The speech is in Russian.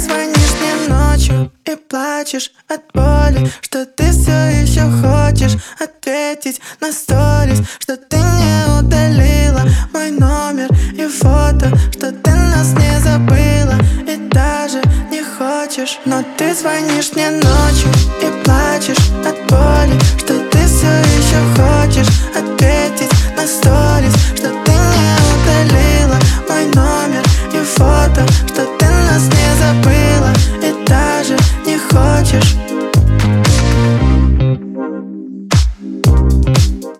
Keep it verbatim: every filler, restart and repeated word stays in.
звонишь мне ночью и плачешь от боли, что ты все еще хочешь ответить на сторис, что ты не